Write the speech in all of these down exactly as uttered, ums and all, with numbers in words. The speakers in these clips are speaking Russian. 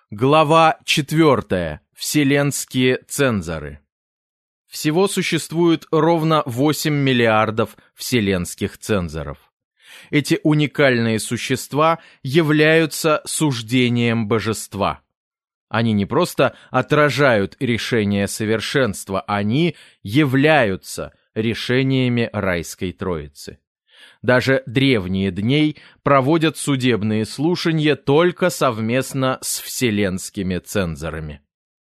Глава четвертая. Вселенские цензоры. Всего существует ровно восемь миллиардов вселенских цензоров. Эти уникальные существа являются суждением божества. Они не просто отражают решение совершенства, они являются решениями райской троицы. Даже древние дней проводят судебные слушания только совместно с вселенскими цензорами.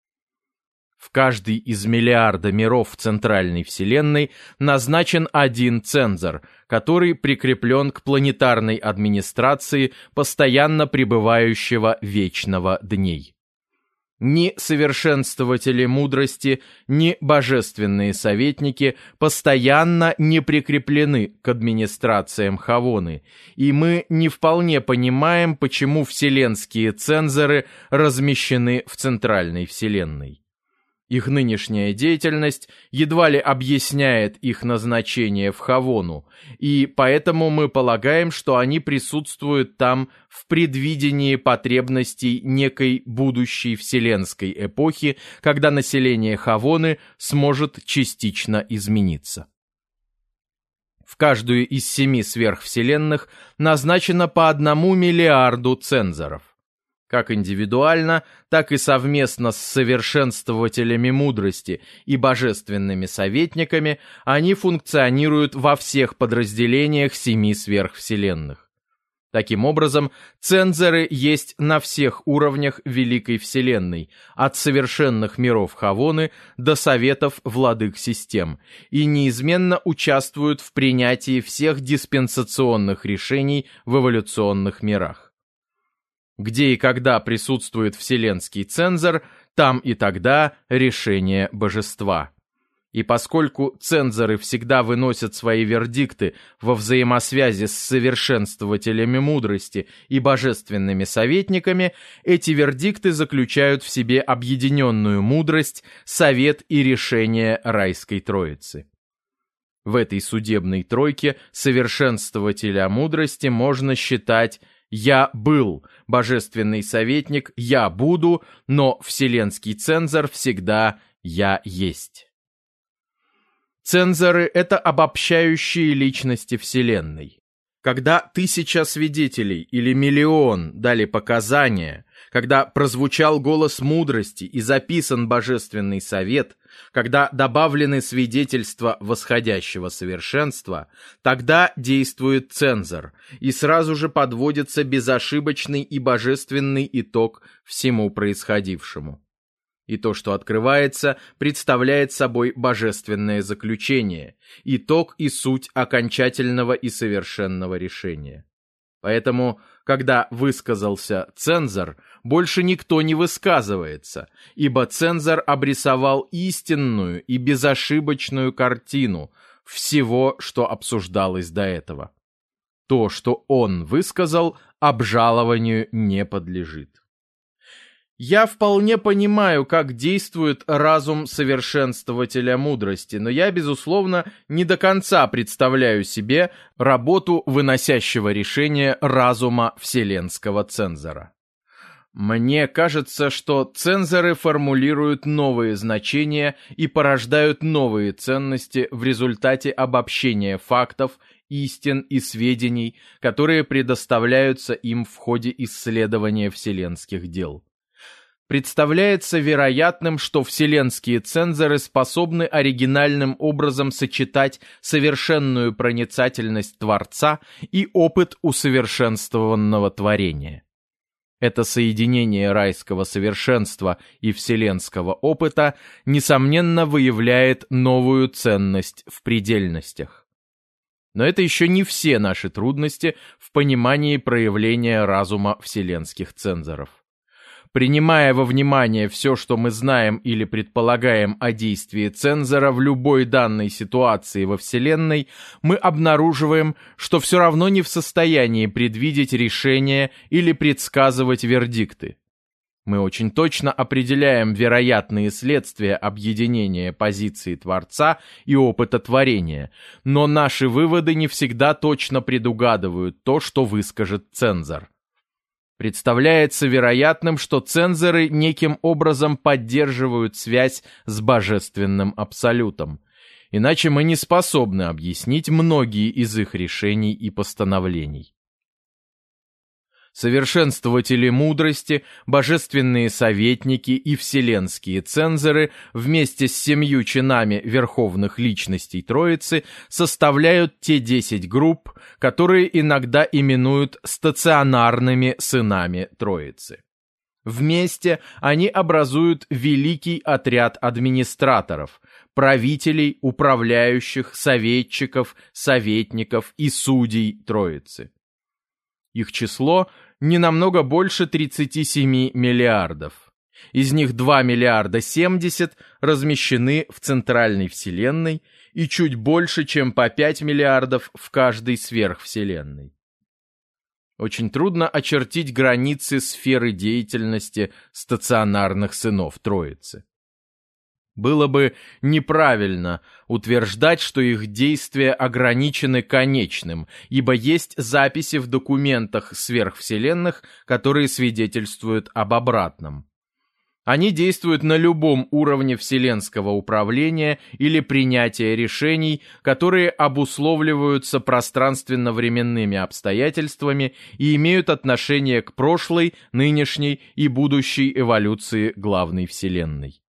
В каждый из миллиарда миров центральной вселенной назначен один цензор, который прикреплен к планетарной администрации постоянно пребывающего вечного дней. Ни совершенствователи мудрости, ни божественные советники постоянно не прикреплены к администрациям Хавоны, и мы не вполне понимаем, почему вселенские цензоры размещены в центральной вселенной. Их нынешняя деятельность едва ли объясняет их назначение в Хавону, и поэтому мы полагаем, что они присутствуют там в предвидении потребностей некой будущей вселенской эпохи, когда население Хавоны сможет частично измениться. В каждую из семи сверхвселенных назначено по одному миллиарду цензоров. Как индивидуально, так и совместно с совершенствователями мудрости и божественными советниками они функционируют во всех подразделениях семи сверхвселенных. Таким образом, цензоры есть на всех уровнях Великой Вселенной, от совершенных миров Хавоны до советов владык систем, и неизменно участвуют в принятии всех диспенсационных решений в эволюционных мирах. Где и когда присутствует вселенский цензор, там и тогда решение божества. И поскольку цензоры всегда выносят свои вердикты во взаимосвязи с совершенствователями мудрости и божественными советниками, эти вердикты заключают в себе объединенную мудрость, совет и решение райской троицы. В этой судебной тройке совершенствователя мудрости можно считать «Я был», божественный советник «Я буду», но вселенский цензор всегда «Я есть». Цензоры — это обобщающие личности Вселенной. Когда тысяча свидетелей или миллион дали показания, когда прозвучал голос мудрости и записан божественный совет, когда добавлены свидетельства восходящего совершенства, тогда действует цензор, и сразу же подводится безошибочный и божественный итог всему происходившему. И то, что открывается, представляет собой божественное заключение, итог и суть окончательного и совершенного решения. Поэтому, когда высказался цензор, больше никто не высказывается, ибо цензор обрисовал истинную и безошибочную картину всего, что обсуждалось до этого. То, что он высказал, обжалованию не подлежит. Я вполне понимаю, как действует разум совершенствователя мудрости, но я, безусловно, не до конца представляю себе работу выносящего решения разума вселенского цензора. Мне кажется, что цензоры формулируют новые значения и порождают новые ценности в результате обобщения фактов, истин и сведений, которые предоставляются им в ходе исследования вселенских дел. Представляется вероятным, что вселенские цензоры способны оригинальным образом сочетать совершенную проницательность Творца и опыт усовершенствованного творения. Это соединение райского совершенства и вселенского опыта, несомненно, выявляет новую ценность в предельностях. Но это еще не все наши трудности в понимании проявления разума вселенских цензоров. Принимая во внимание все, что мы знаем или предполагаем о действии цензора в любой данной ситуации во Вселенной, мы обнаруживаем, что все равно не в состоянии предвидеть решения или предсказывать вердикты. Мы очень точно определяем вероятные следствия объединения позиции Творца и опыта творения, но наши выводы не всегда точно предугадывают то, что выскажет цензор. Представляется вероятным, что цензоры неким образом поддерживают связь с божественным абсолютом. Иначе мы не способны объяснить многие из их решений и постановлений. Совершенствователи мудрости, божественные советники и вселенские цензоры вместе с семью чинами верховных личностей Троицы составляют те десять групп, которые иногда именуют стационарными сынами Троицы. Вместе они образуют великий отряд администраторов, правителей, управляющих, советчиков, советников и судей Троицы. Их число не намного больше тридцати семи миллиардов. Из них два миллиарда семьдесят размещены в центральной вселенной и чуть больше, чем по пять миллиардов в каждой сверхвселенной. Очень трудно очертить границы сферы деятельности стационарных сынов Троицы. Было бы неправильно утверждать, что их действия ограничены конечным, ибо есть записи в документах сверхвселенных, которые свидетельствуют об обратном. Они действуют на любом уровне вселенского управления или принятия решений, которые обусловливаются пространственно-временными обстоятельствами и имеют отношение к прошлой, нынешней и будущей эволюции главной вселенной.